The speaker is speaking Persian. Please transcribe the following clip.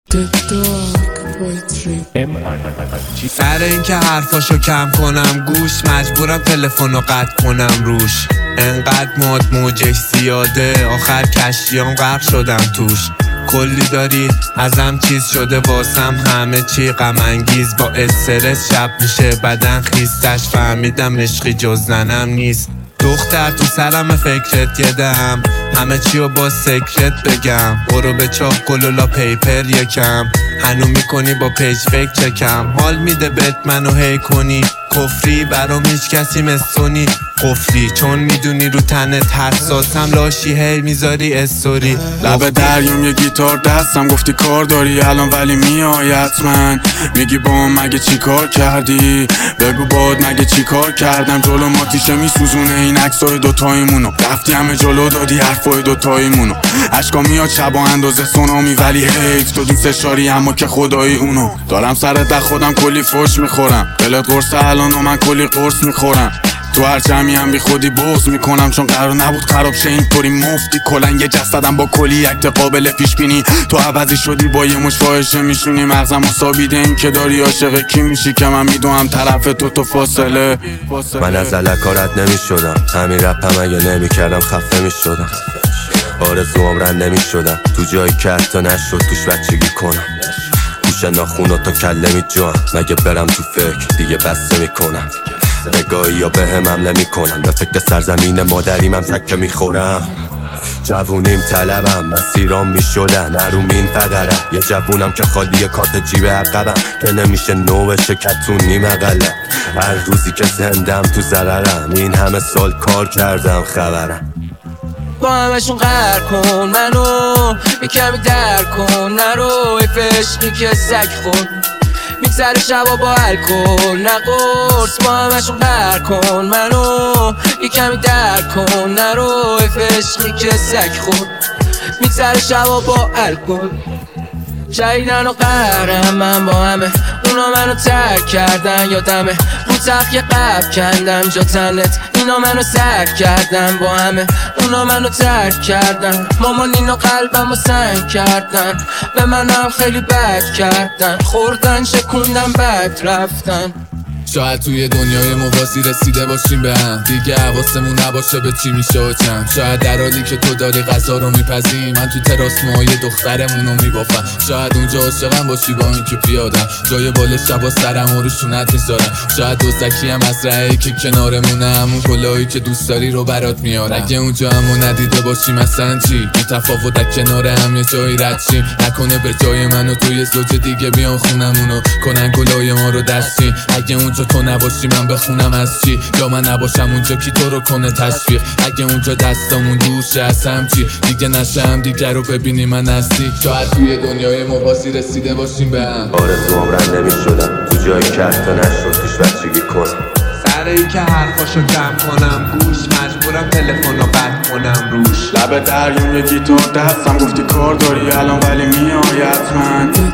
سر اینکه حرفاشو کم کنم گوش، مجبورم تلفنو قطع کنم روش. انقدر موجش زیاده، آخر کشتیام غرق شدم توش. کلی داری ازم چیز شده واسم، همه چی غم انگیز. با استرس شب میشه بدن خیستش، فهمیدم عشقی جز ننم نیست. دختر تو سرم فکرت یدم، همه چیو با سکرت بگم. برو به چاپ گلولا پیپر یکم، هنو میکنی با پیج فکر چکم. حال میده بهت منو هی کنی کفری، برام هیچ کسی مستونی قفلی. چون میدونی رو تنت حساسم، لاشی هی میذاری استوری. لب دریام یه گیتار دستم، گفتی کار داری الان ولی میای حتما. میگی با من مگه چی کار کردی؟ بگو باد مگه چی کار کردم؟ جلو ما تیشه میسوزونه این عکسای دوتاییمونو. رفتی همه جلو دادی حرفای دوتاییمونو. عشقا میاد شب و اندازه سونامی، ولی حیف تو دوستش داری اما که خدایی اونو. دارم سرت در خودم کلی فوش میخورم، دلت قرصه الان و من کلی قرص میخورم. تو هر جمعی هم بی خودی بغض میکنم، چون قرار نبود خراب شه اینطوری مفتی. کلن یه جسدم با کلی اکت قابل پیش بینی، تو عوضی شدی با یه مش فاحشه میشونی. مغزم سابیده این که داری عاشق کی میشی، که من میدونم طرف تو فاصله. من از الکارت نمیشدم، همین رپم اگه نمیکردم خفه میشدم. آرزوام رنده میشدم تو جایی که حتی نشد توش بچگی کنم. گوشه ناخوناتو کله میجوام، مگه برم تو فکر دیگه بسته میکنم. نگاهی یا به همم نمی کنم، به فکر سرزمین مادریم هم تکه میخورم. جوونیم طلبم، مسیرام میشدن ارومین فقرم. یه جوونم که خالی کارت جیب عقبم، که نمیشه نوشه کتونی مقلم. هر روزی که زندم تو ضررم، این همه سال کار کردم خبرم. با همشون قهر کن منو، یه کمی در کن نرو. عشقی که سگ خود میگذره شبا با الکل نقرص. با همشون قهر کن منو، یه کمی در کن نرو. عشقی که سگ خود میگذره شبا با الکل. جایدن و قهرم من با همه، اونا منو ترک کردن یادمه. رو تخت یه قبل کندم جا تنت، اینا منو سرک کردن. با همه اونا منو ترک کردن، مامان اینو قلبمو سنگ کردن. به منم خیلی بد کردن، خوردن شکوندن بد رفتن. شاید توی دنیای موازی رسیده باشیم به هم، دیگه حواسمون نباشه به چی میشه و چم. شاید در حالی که تو داری غذا رو میپزی، من تو تراس موهای دخترمونو میبافم. شاید اونجا عاشقم باشی با این که پیادم، جای بال شبا سرم و روشونت میذارم. شاید دوزکی هم از رهی که کنارمونه، همون کلاهی که دوست داری رو برات میارم. اگه اونجا همو ندیده باشیم اصلا چی؟ بی تفاوت در کنار هم یه جایی رد شیم. نکنه به جای منو توی زوج دیگه بیان خونمونو کنن گلای ما رو دستیم. اگه اونجا تو نباشی من بخونم از چی؟ یا من نباشم اونجا کی تو رو کنه تشویق؟ اگه اونجا دستامون دوشه از هم چی؟ دیگه نشم دیگه رو ببینی من هستی. شاید توی دنیای موازی رسیده باشیم به هم. آرزوام رنده میشدم تو جایی که حتی نشد توش بچگی کنم. سر اینکه حرفاشو کم کنم گوش، مجبورم تلفنو قطع کنم روش. لب دریام یه گیتار دستم، گفتی کار داری الان ولی میای حتما.